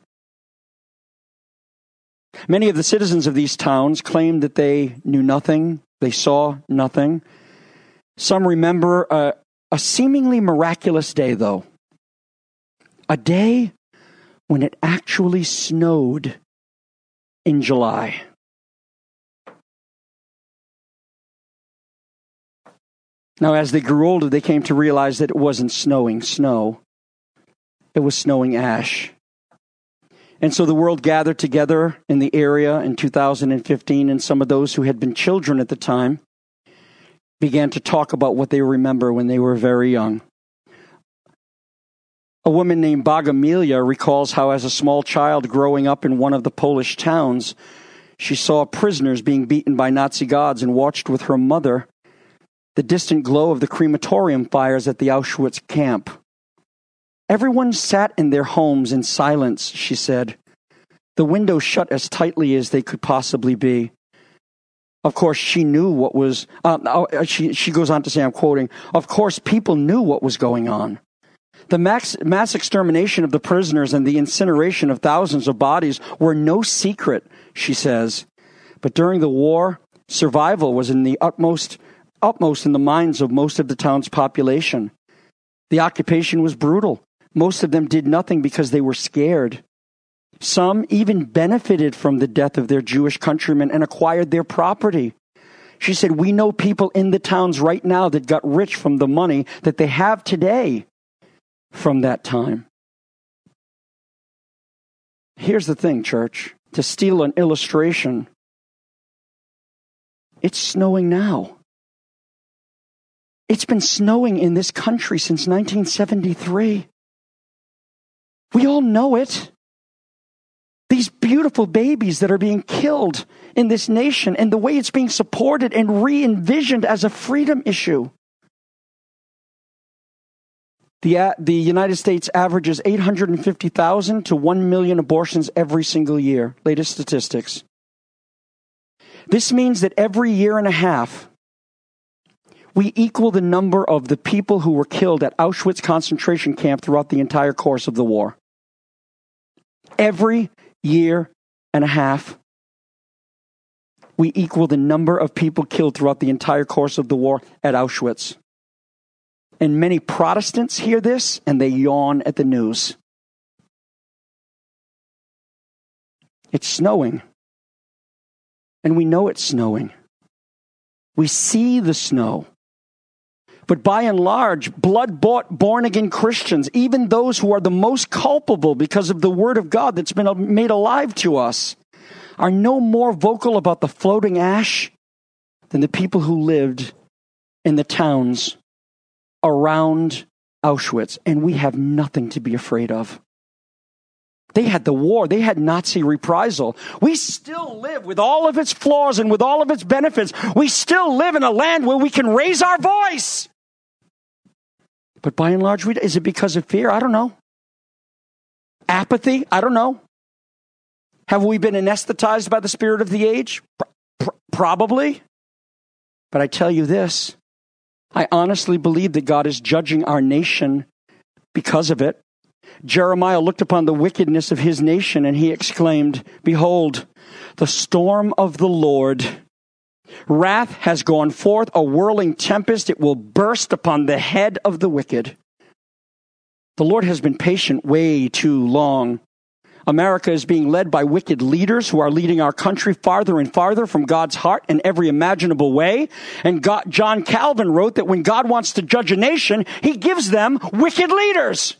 Many of the citizens of these towns claimed that they knew nothing, they saw nothing. Some remember a, a seemingly miraculous day, though. A day when it actually snowed in July. Now, as they grew older, they came to realize that it wasn't snowing snow. It was snowing ash. And so the world gathered together in the area in two thousand fifteen, and some of those who had been children at the time began to talk about what they remember when they were very young. A woman named Bogomila recalls how as a small child growing up in one of the Polish towns, she saw prisoners being beaten by Nazi guards and watched with her mother the distant glow of the crematorium fires at the Auschwitz camp. Everyone sat in their homes in silence, she said, the windows shut as tightly as they could possibly be. Of course, she knew what was, uh, she, she goes on to say, I'm quoting, of course, people knew what was going on. The mass, mass extermination of the prisoners and the incineration of thousands of bodies were no secret, she says. But during the war, survival was in the utmost, utmost in the minds of most of the town's population. The occupation was brutal. Most of them did nothing because they were scared. Some even benefited from the death of their Jewish countrymen and acquired their property. She said, we know people in the towns right now that got rich from the money that they have today from that time. Here's the thing, church. To steal an illustration, it's snowing now. It's been snowing in this country since nineteen seventy-three. We all know it. These beautiful babies that are being killed in this nation and the way it's being supported and re-envisioned as a freedom issue. The, the United States averages eight hundred fifty thousand to one million abortions every single year. Latest statistics. This means that every year and a half, we equal the number of the people who were killed at Auschwitz concentration camp throughout the entire course of the war. Every year and a half, we equal the number of people killed throughout the entire course of the war at Auschwitz. And many Protestants hear this and they yawn at the news. It's snowing. And we know it's snowing. We see the snow. But by and large, blood-bought, born-again Christians, even those who are the most culpable because of the Word of God that's been made alive to us, are no more vocal about the floating ash than the people who lived in the towns around Auschwitz. And we have nothing to be afraid of. They had the war. They had Nazi reprisal. We still live with all of its flaws and with all of its benefits. We still live in a land where we can raise our voice. But by and large, we, is it because of fear? I don't know. Apathy? I don't know. Have we been anesthetized by the spirit of the age? P- probably. But I tell you this, I honestly believe that God is judging our nation because of it. Jeremiah looked upon the wickedness of his nation and he exclaimed, "Behold, the storm of the Lord. Wrath has gone forth, a whirling tempest. It will burst upon the head of the wicked." The Lord has been patient way too long. America is being led by wicked leaders who are leading our country farther and farther from God's heart in every imaginable way. And God, John Calvin wrote that when God wants to judge a nation, he gives them wicked leaders.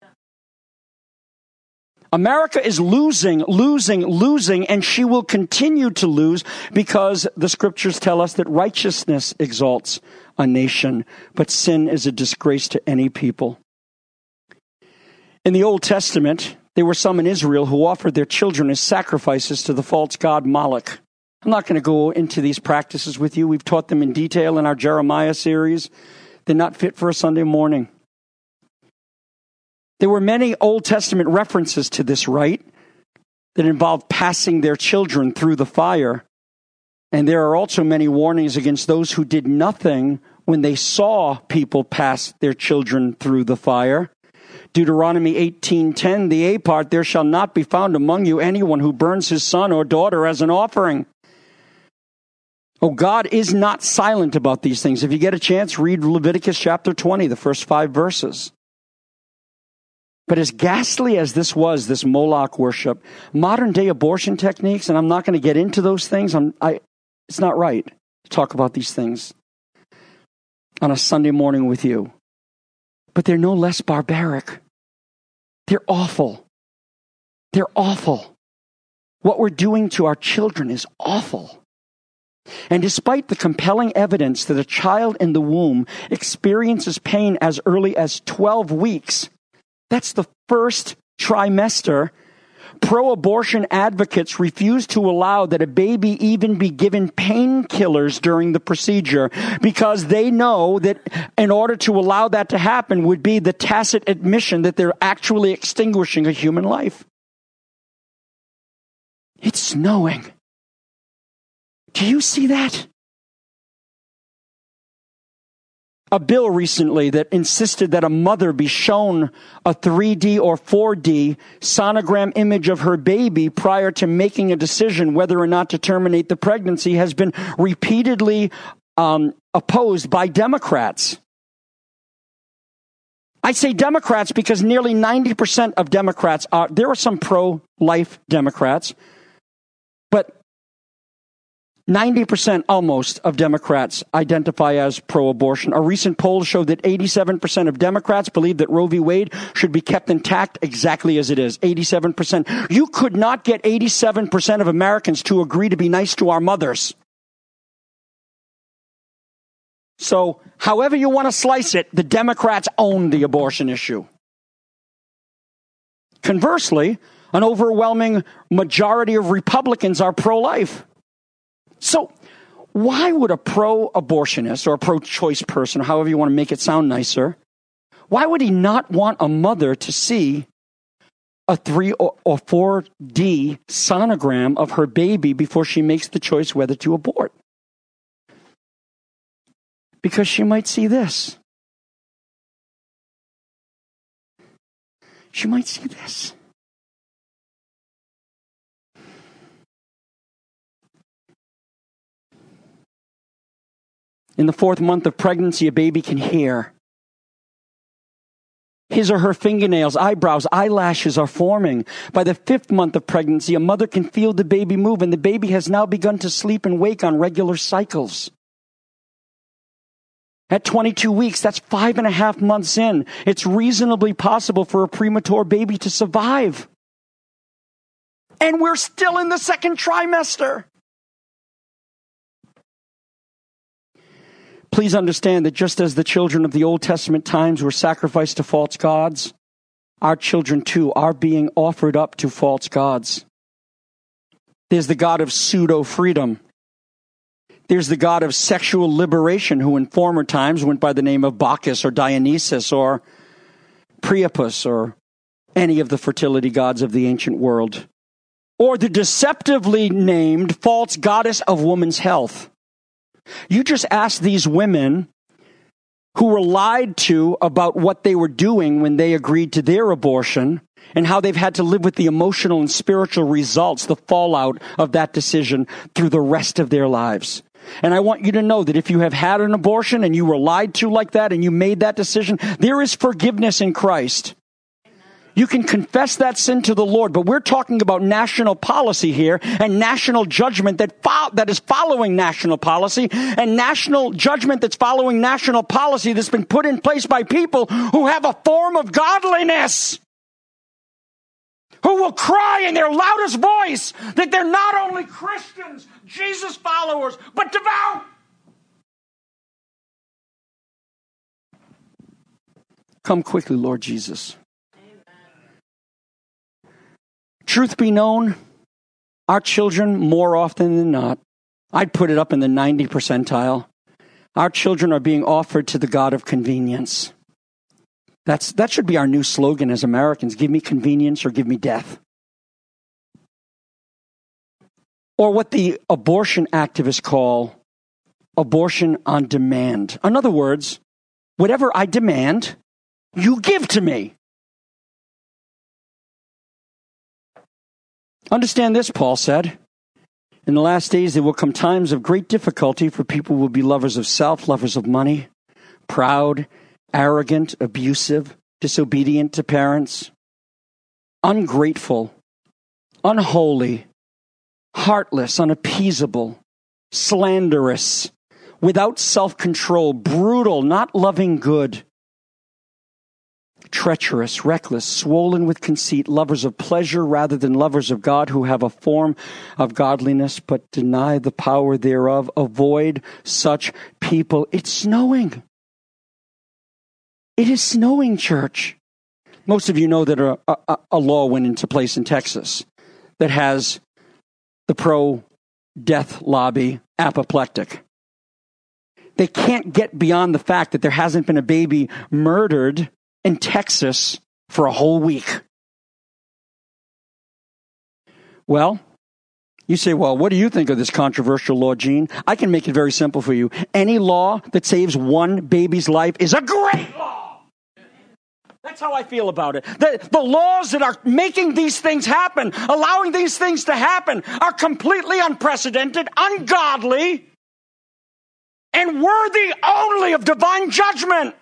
America is losing, losing, losing, and she will continue to lose because the scriptures tell us that righteousness exalts a nation, but sin is a disgrace to any people. In the Old Testament, there were some in Israel who offered their children as sacrifices to the false god Moloch. I'm not going to go into these practices with you. We've taught them in detail in our Jeremiah series. They're not fit for a Sunday morning. There were many Old Testament references to this rite that involved passing their children through the fire. And there are also many warnings against those who did nothing when they saw people pass their children through the fire. Deuteronomy eighteen ten, the A part, "There shall not be found among you anyone who burns his son or daughter as an offering." Oh, God is not silent about these things. If you get a chance, read Leviticus chapter twenty, the first five verses. But as ghastly as this was, this Moloch worship, modern day abortion techniques, and I'm not going to get into those things. I'm, I, it's not right to talk about these things on a Sunday morning with you. But they're no less barbaric. They're awful. They're awful. What we're doing to our children is awful. And despite the compelling evidence that a child in the womb experiences pain as early as twelve weeks, that's the first trimester, pro-abortion advocates refuse to allow that a baby even be given painkillers during the procedure because they know that in order to allow that to happen would be the tacit admission that they're actually extinguishing a human life. It's snowing. Do you see that? A bill recently that insisted that a mother be shown a three D or four D sonogram image of her baby prior to making a decision whether or not to terminate the pregnancy has been repeatedly um, opposed by Democrats. I say Democrats because nearly ninety percent of Democrats are, there are some pro-life Democrats, but ninety percent almost of Democrats identify as pro-abortion. A recent poll showed that eighty-seven percent of Democrats believe that Roe v. Wade should be kept intact exactly as it is. eighty-seven percent. You could not get eighty-seven percent of Americans to agree to be nice to our mothers. So, however you want to slice it, the Democrats own the abortion issue. Conversely, an overwhelming majority of Republicans are pro-life. So why would a pro-abortionist or a pro-choice person, however you want to make it sound nicer, why would he not want a mother to see a three or four D sonogram of her baby before she makes the choice whether to abort? Because she might see this. She might see this. In the fourth month of pregnancy, a baby can hear. His or her fingernails, eyebrows, eyelashes are forming. By the fifth month of pregnancy, a mother can feel the baby move, and the baby has now begun to sleep and wake on regular cycles. At twenty-two weeks, that's five and a half months in. It's reasonably possible for a premature baby to survive. And we're still in the second trimester. Please understand that just as the children of the Old Testament times were sacrificed to false gods, our children too are being offered up to false gods. There's the God of pseudo-freedom. There's the God of sexual liberation, who in former times went by the name of Bacchus or Dionysus or Priapus or any of the fertility gods of the ancient world. Or the deceptively named false goddess of woman's health. You just ask these women who were lied to about what they were doing when they agreed to their abortion and how they've had to live with the emotional and spiritual results, the fallout of that decision through the rest of their lives. And I want you to know that if you have had an abortion and you were lied to like that and you made that decision, there is forgiveness in Christ. You can confess that sin to the Lord, but we're talking about national policy here and national judgment that fo- that is following national policy and national judgment that's following national policy that's been put in place by people who have a form of godliness, who will cry in their loudest voice that they're not only Christians, Jesus followers, but devout. Come quickly, Lord Jesus. Truth be known, our children, more often than not, I'd put it up in the ninety percentile. Our children are being offered to the God of convenience. That's, that should be our new slogan as Americans. Give me convenience or give me death. Or what the abortion activists call abortion on demand. In other words, whatever I demand, you give to me. Understand this, Paul said. In the last days there will come times of great difficulty, for people will be lovers of self, lovers of money, proud, arrogant, abusive, disobedient to parents, ungrateful, unholy, heartless, unappeasable, slanderous, without self-control, brutal, not loving good, treacherous, reckless, swollen with conceit, lovers of pleasure rather than lovers of God, who have a form of godliness but deny the power thereof. Avoid such people. It's snowing. It is snowing, church. Most of you know that a, a, a law went into place in Texas that has the pro-death lobby apoplectic. They can't get beyond the fact that there hasn't been a baby murdered in Texas for a whole week. Well, you say, well, what do you think of this controversial law, Gene? I can make it very simple for you. Any law that saves one baby's life is a great law. That's how I feel about it. The, the laws that are making these things happen, allowing these things to happen, are completely unprecedented, ungodly, and worthy only of divine judgment.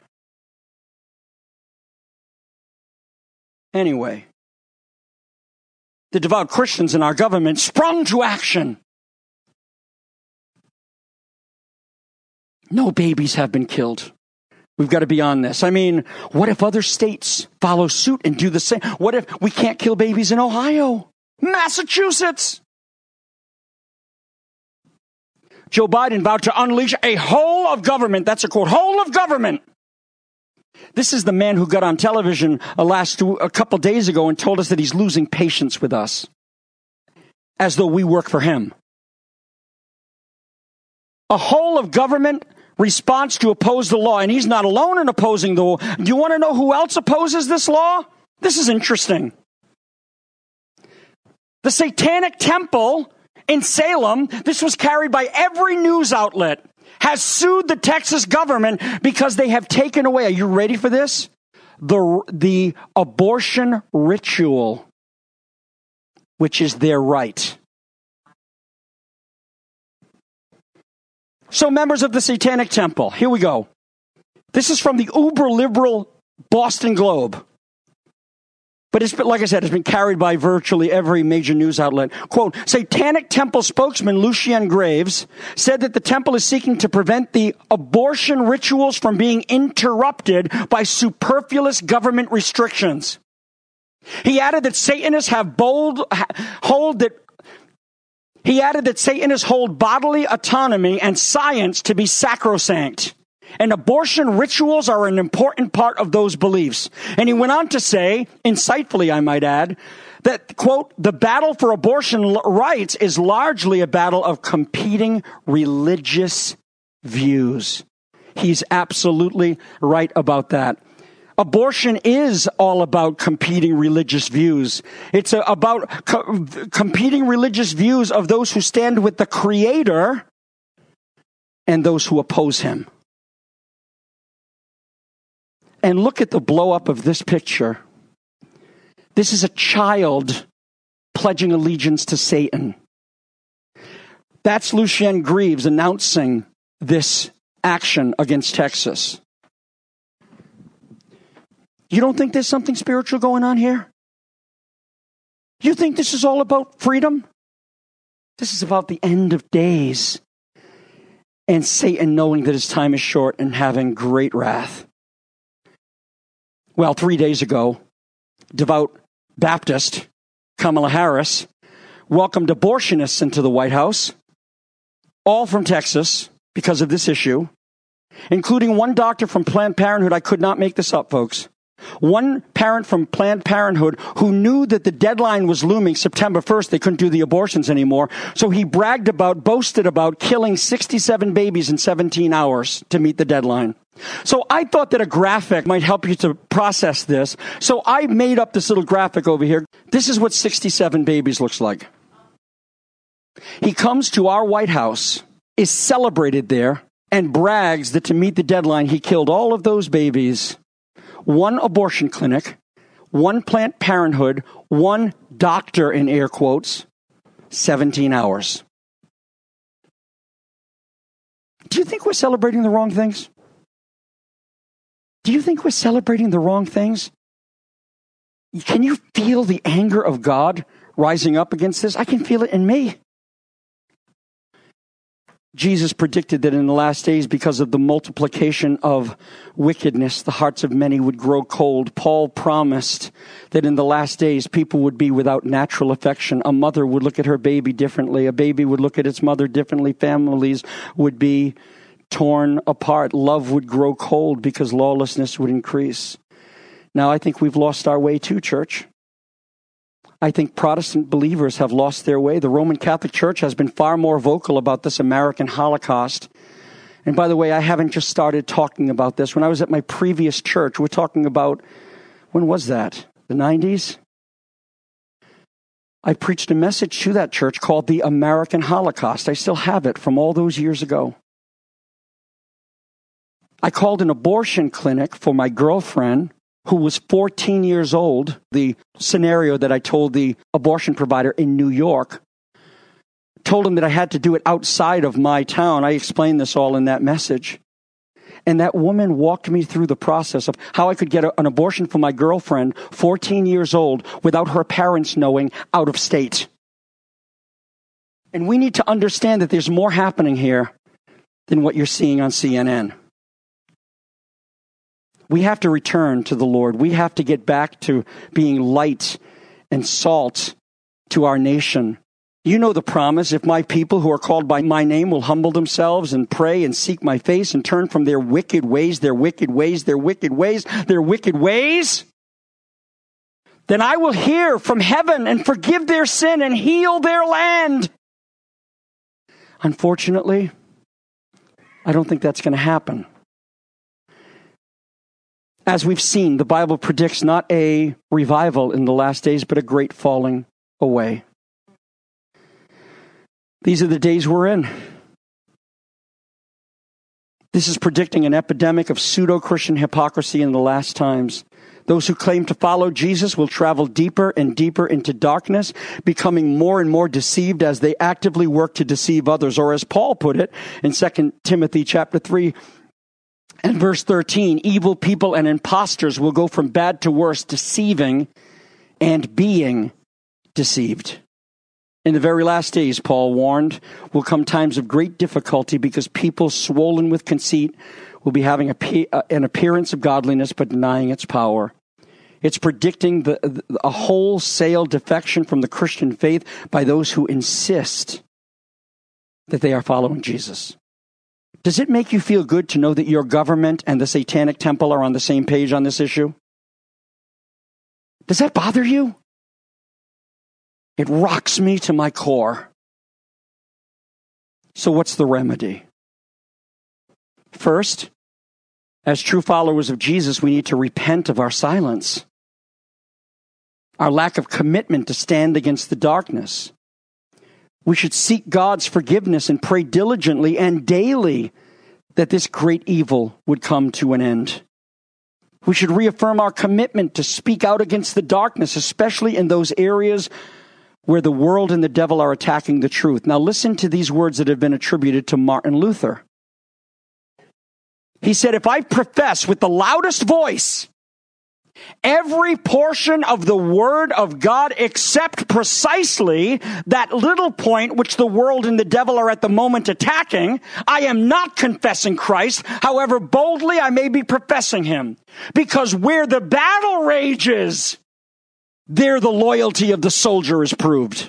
Anyway, the devout Christians in our government sprung to action. No babies have been killed. We've got to be on this. I mean, what if other states follow suit and do the same? What if we can't kill babies in Ohio, Massachusetts? Joe Biden vowed to unleash a whole of government. That's a quote, whole of government. This is the man who got on television a last a couple days ago and told us that he's losing patience with us, as though we work for him. A whole of government response to oppose the law, and he's not alone in opposing the law. Do you want to know who else opposes this law? This is interesting. The Satanic Temple in Salem, this was carried by every news outlet, has sued the Texas government because they have taken away, are you ready for this? The, the abortion ritual, which is their right. So members of the Satanic Temple, here we go. This is from the uber-liberal Boston Globe. But it's been, like I said, it's been carried by virtually every major news outlet. Quote, Satanic Temple spokesman Lucien Graves said that the temple is seeking to prevent the abortion rituals from being interrupted by superfluous government restrictions. He added that Satanists have bold, hold that, he added that Satanists hold bodily autonomy and science to be sacrosanct. And abortion rituals are an important part of those beliefs. And he went on to say, insightfully I might add, that, quote, the battle for abortion rights is largely a battle of competing religious views. He's absolutely right about that. Abortion is all about competing religious views. It's a, about co- competing religious views of those who stand with the Creator and those who oppose him. And look at the blow up of this picture. This is a child pledging allegiance to Satan. That's Lucien Greaves announcing this action against Texas. You don't think there's something spiritual going on here? You think this is all about freedom? This is about the end of days. And Satan knowing that his time is short and having great wrath. Well, three days ago, devout Baptist Kamala Harris welcomed abortionists into the White House, all from Texas because of this issue, including one doctor from Planned Parenthood. I could not make this up, folks. One parent from Planned Parenthood who knew that the deadline was looming September first. They couldn't do the abortions anymore. So he bragged about, boasted about killing sixty-seven babies in seventeen hours to meet the deadline. So I thought that a graphic might help you to process this. So I made up this little graphic over here. This is what sixty-seven babies looks like. He comes to our White House, is celebrated there, and brags that to meet the deadline, he killed all of those babies. One abortion clinic, one Planned Parenthood, one doctor in air quotes, seventeen hours. Do you think we're celebrating the wrong things? Do you think we're celebrating the wrong things? Can you feel the anger of God rising up against this? I can feel it in me. Jesus predicted that in the last days, because of the multiplication of wickedness, the hearts of many would grow cold. Paul promised that in the last days, people would be without natural affection. A mother would look at her baby differently. A baby would look at its mother differently. Families would be torn apart. Love would grow cold because lawlessness would increase. Now, I think we've lost our way too, church. I think Protestant believers have lost their way. The Roman Catholic Church has been far more vocal about this American Holocaust. And by the way, I haven't just started talking about this. When I was at my previous church, we're talking about, when was that? The nineties? I preached a message to that church called the American Holocaust. I still have it from all those years ago. I called an abortion clinic for my girlfriend, who was fourteen years old, the scenario that I told the abortion provider in New York, told him that I had to do it outside of my town. I explained this all in that message. And that woman walked me through the process of how I could get a, an abortion for my girlfriend, fourteen years old, without her parents knowing, out of state. And we need to understand that there's more happening here than what you're seeing on C N N. We have to return to the Lord. We have to get back to being light and salt to our nation. You know the promise, if my people who are called by my name will humble themselves and pray and seek my face and turn from their wicked ways, their wicked ways, their wicked ways, their wicked ways, then I will hear from heaven and forgive their sin and heal their land. Unfortunately, I don't think that's going to happen. As we've seen, the Bible predicts not a revival in the last days, but a great falling away. These are the days we're in. This is predicting an epidemic of pseudo-Christian hypocrisy in the last times. Those who claim to follow Jesus will travel deeper and deeper into darkness, becoming more and more deceived as they actively work to deceive others. Or as Paul put it in Second Timothy chapter three, and verse thirteen, evil people and impostors will go from bad to worse, deceiving and being deceived. In the very last days, Paul warned, will come times of great difficulty because people swollen with conceit will be having a, an appearance of godliness but denying its power. It's predicting the, the, a wholesale defection from the Christian faith by those who insist that they are following Jesus. Does it make you feel good to know that your government and the Satanic Temple are on the same page on this issue? Does that bother you? It rocks me to my core. So what's the remedy? First, as true followers of Jesus, we need to repent of our silence, our lack of commitment to stand against the darkness. We should seek God's forgiveness and pray diligently and daily that this great evil would come to an end. We should reaffirm our commitment to speak out against the darkness, especially in those areas where the world and the devil are attacking the truth. Now listen to these words that have been attributed to Martin Luther. He said, if I profess with the loudest voice every portion of the Word of God except precisely that little point which the world and the devil are at the moment attacking, I am not confessing Christ, however boldly I may be professing him. Because where the battle rages, there the loyalty of the soldier is proved.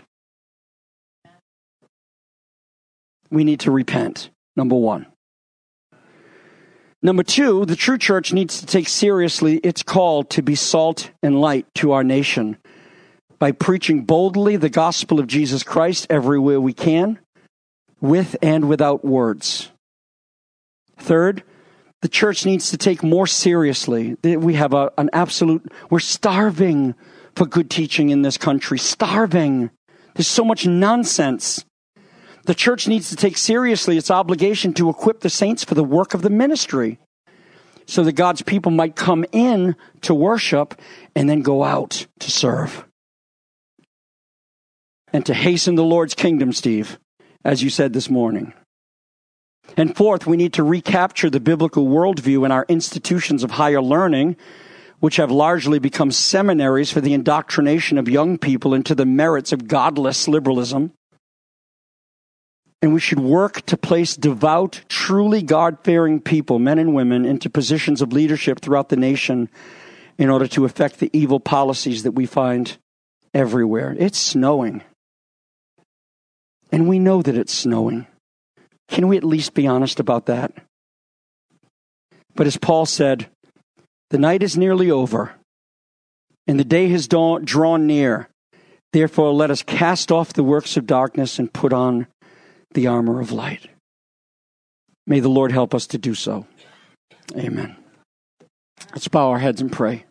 We need to repent, number one. Number two, the true church needs to take seriously its call to be salt and light to our nation by preaching boldly the gospel of Jesus Christ everywhere we can, with and without words. Third, the church needs to take more seriously. We have a, an absolute, we're starving for good teaching in this country, starving. There's so much nonsense. The church needs to take seriously its obligation to equip the saints for the work of the ministry so that God's people might come in to worship and then go out to serve. And to hasten the Lord's kingdom, Steve, as you said this morning. And fourth, we need to recapture the biblical worldview in our institutions of higher learning, which have largely become seminaries for the indoctrination of young people into the merits of godless liberalism. And we should work to place devout, truly God-fearing people, men and women, into positions of leadership throughout the nation in order to affect the evil policies that we find everywhere. It's snowing. And we know that it's snowing. Can we at least be honest about that? But as Paul said, the night is nearly over, and the day has dawn, drawn near. Therefore, let us cast off the works of darkness and put on the armor of light. May the Lord help us to do so. Amen. Let's bow our heads and pray.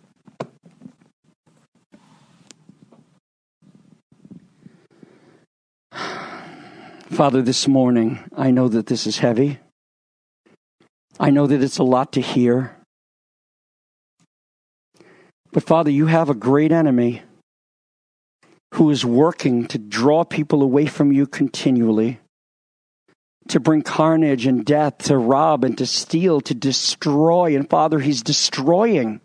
Father, this morning, I know that this is heavy. I know that it's a lot to hear. But Father, you have a great enemy who is working to draw people away from you continually, to bring carnage and death, to rob and to steal, to destroy. And Father, he's destroying.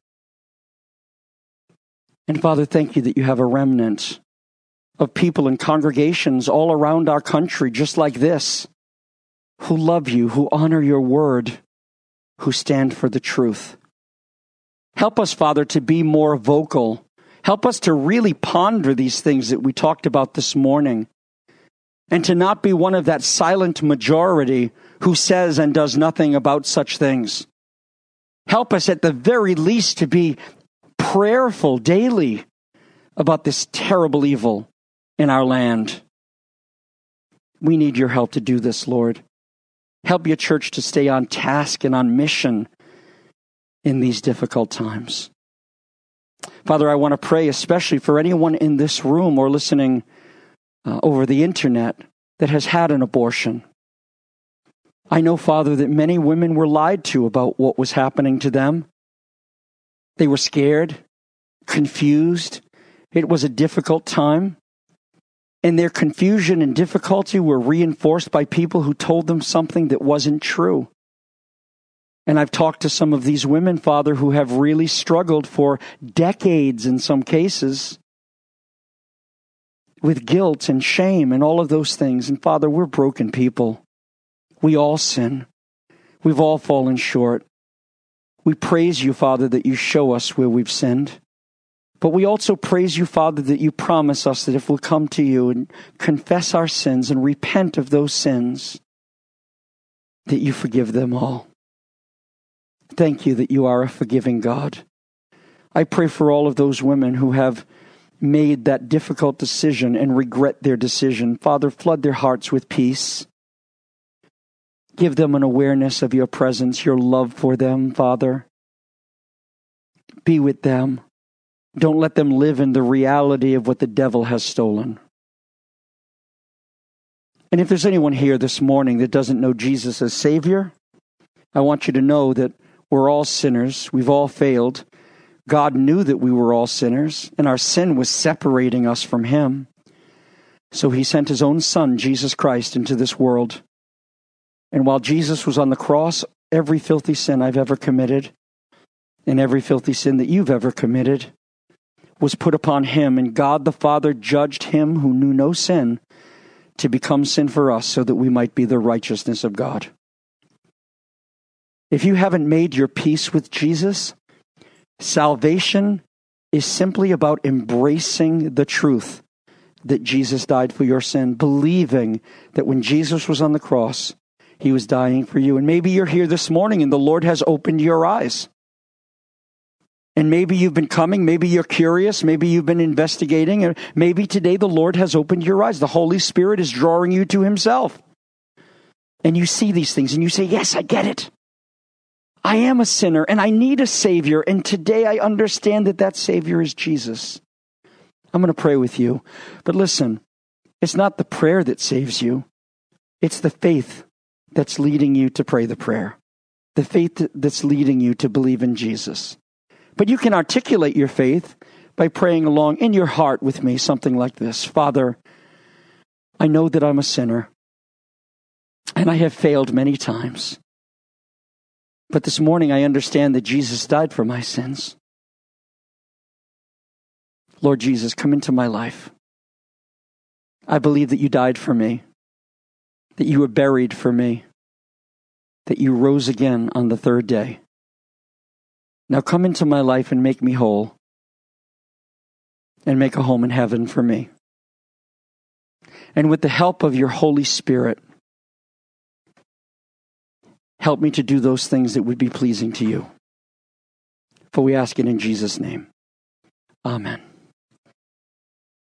And Father, thank you that you have a remnant of people and congregations all around our country, just like this, who love you, who honor your word, who stand for the truth. Help us, Father, to be more vocal. Help us to really ponder these things that we talked about this morning, and to not be one of that silent majority who says and does nothing about such things. Help us at the very least to be prayerful daily about this terrible evil in our land. We need your help to do this, Lord. Help your church to stay on task and on mission in these difficult times. Father, I want to pray especially for anyone in this room or listening uh, over the internet that has had an abortion. I know, Father, that many women were lied to about what was happening to them. They were scared, confused. It was a difficult time. And their confusion and difficulty were reinforced by people who told them something that wasn't true. And I've talked to some of these women, Father, who have really struggled for decades in some cases with guilt and shame and all of those things. And Father, we're broken people. We all sin. We've all fallen short. We praise you, Father, that you show us where we've sinned. But we also praise you, Father, that you promise us that if we'll come to you and confess our sins and repent of those sins, that you forgive them all. Thank you that you are a forgiving God. I pray for all of those women who have made that difficult decision and regret their decision. Father, flood their hearts with peace. Give them an awareness of your presence, your love for them, Father. Be with them. Don't let them live in the reality of what the devil has stolen. And if there's anyone here this morning that doesn't know Jesus as Savior, I want you to know that we're all sinners. We've all failed. God knew that we were all sinners, and our sin was separating us from Him. So He sent His own Son, Jesus Christ, into this world. And while Jesus was on the cross, every filthy sin I've ever committed, and every filthy sin that you've ever committed, was put upon Him. And God the Father judged Him who knew no sin to become sin for us so that we might be the righteousness of God. If you haven't made your peace with Jesus, salvation is simply about embracing the truth that Jesus died for your sin, believing that when Jesus was on the cross, He was dying for you. And maybe you're here this morning and the Lord has opened your eyes. And maybe you've been coming, maybe you're curious, maybe you've been investigating, or maybe today the Lord has opened your eyes. The Holy Spirit is drawing you to Himself. And you see these things and you say, yes, I get it. I am a sinner and I need a Savior. And today I understand that that Savior is Jesus. I'm going to pray with you. But listen, it's not the prayer that saves you. It's the faith that's leading you to pray the prayer. The faith that's leading you to believe in Jesus. But you can articulate your faith by praying along in your heart with me, something like this. Father, I know that I'm a sinner and I have failed many times. But this morning I understand that Jesus died for my sins. Lord Jesus, come into my life. I believe that you died for me, that you were buried for me, that you rose again on the third day. Now come into my life and make me whole and make a home in heaven for me. And with the help of your Holy Spirit, help me to do those things that would be pleasing to you. For we ask it in Jesus' name. Amen.